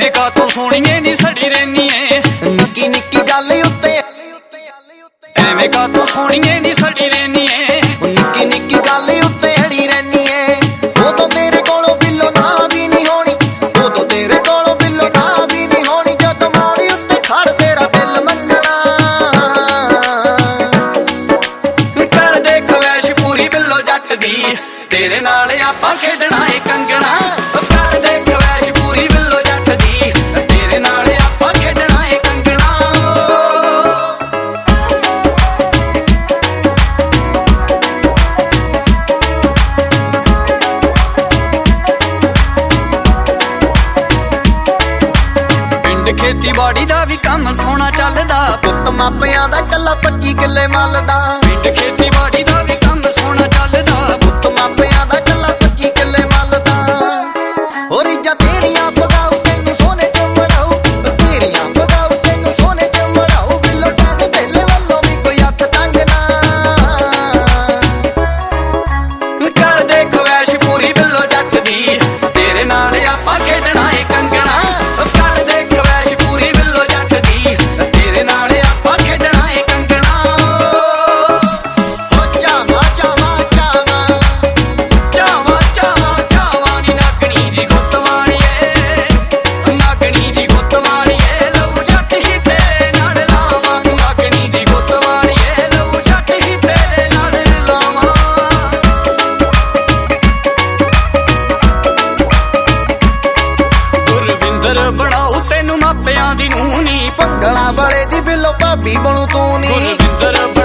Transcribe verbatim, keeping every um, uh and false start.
ਐਵੇਂ ਕਾਤੋਂ ਸੋਹਣੀਏ ਨੀ ਸੜੀ ਰਹਿਨੀ ਏ ਨਿੱਕੀ ਨਿੱਕੀ ਗੱਲ ਉੱਤੇ ਐਵੇਂ ਕਾਤੋਂ ਸੋਹਣੀਏ ਨੀ ਸੜੀ ਰਹਿਨੀ ਏ ਨਿੱਕੀ ਨਿੱਕੀ ਗੱਲ ਉੱਤੇ ਅੜੀ ਰਹਿਨੀ ਏ ਉਦੋਂ ਤੇਰੇ ਕੋਲੋਂ ਬਿੱਲੋ ਨਾ ਵੀ ਨਹੀਂ ਹੋਣੀ ਉਦੋਂ ਤੇਰੇ ਕੋਲੋਂ ਬਿੱਲੋ ਨਾ ਵੀ ਨਹੀਂ ਹੋਣੀ ਜਦੋਂ ਮੋੜੀ ਉੱਤੇ ਖੜ ਤੇਰਾ ਦਿਲ ਮੰਗਣਾ ਕਰ ਦੇ ਖਵਾਇਸ਼ ਪੂਰੀ ਬਿੱਲੋ ਜੱਟ ਦੀ ਤੇਰੇ ਨਾਲ ਆਪਾਂ ਖੇਡਣਾ ਏ ਕੰਗਣਾ ਕਰ ਦੇ ਖਵਾਇਸ਼ ਪੂਰੀ ਬਿੱਲੋ ਜੱਟ ਦੀ ਤੇਰੇ ਨਾਲ ਆਪਾਂ ਖੇਡਣਾ ਏ ਕੰਗਣਾ ਪਿੰਡ ਖੇਤੀਬਾੜੀ ਦਾ ਵੀ ਕੰਮ ਸੋਹਣਾ ਚੱਲਦਾ ਪੁੱਤ ਮਾਪਿਆਂ ਦਾ ਕੱਲਾ ਪੱਚੀ ਕਿੱਲੇ ਮੱਲਦਾ ਪਿੰਡ ਖੇਤੀਬਾੜੀ ਦਾ ਵੀ ਕੰਮ ਸੋਹਣਾ ਚੱਲਦਾ ਪੁੱਤ ਮਾਪਿਆਂ ਦਾ ਕੱਲਾ ਪੱਚੀ ਕਿੱਲੇ ਮੱਲਦਾ ਹੋ ਰੀਝਾਂ ਤੇਰੀਆਂ ਪਗਾਉ ਤੈਨੂੰ ਸੋਨੇ ਚ ਮੜਾਉ ਤੇਰੀਆਂ ਪਗਾਉ ਤੈਨੂੰ ਸੋਨੇ ਚ ਮੜਾਉ ਬਿੱਲੋ ਟੈਸ ਤੇਲੇ ਵੱਲੋਂ ਵੀ ਕੋਈ ਹੱਥ ਤੰਗ ਨਾ ਕਰ ਦੇ ਖਵਾਇਸ਼ ਪੂਰੀ ਬਿੱਲੋ ਜੱਟ ਦੀ ਤੇਰੇ ਨਾਲ ਆਪਾਂ ਖੇਡਣਾ ਏ ਕੰਗਣਾ ਕਰ ਦੇ ਖਵਾਇਸ਼ ਪੂਰੀ ਬਿੱਲੋ ਜੱਟ ਦੀ ਤੇਰੇ ਨਾਲ ਆਪਾਂ ਖੇਡਣਾ ਏ ਕੰਗਣਾ ਹੋ ਚਾਵਾ ਚਾਵਾ ਚਾਵਾ ਚਾਵਾ ਚਾਵਾ ਚਾਵਾ ਨੀ ਨਾਗਣੀ ਜੀ ਗੁੱਤ ਵਾਲੀਏ ਨਾਗਣੀ ਜੀ ਗੁੱਤ ਵਾਲੀਏ ਲਊ ਜੱਟ ਹੀ ਤੇਰੇ ਨਾਲ ਲਾਵਾਂ ਨਾਗਣੀ ਜੀ ਗੁੱਤ ਵਾਲੀਏ ਲਊ ਜੱਟ ਹੀ ਤੇਰੇ ਨਾਲ ਲਾਵਾਂ ਗੁਰਵਿੰਦਰ ਬਣਾਉ ਤੈਨੂੰ ਮਾਪਿਆਂ ਦੀ ਨੂੰਹ ਨੀ ਭੰਗਲਾ ਵਾਲੇ ਦੀ ਬਿੱਲੋ ਭਾਬੀ ਬਣੂ ਤੂੰ ਨੀ ਗੁਰਵਿੰਦਰ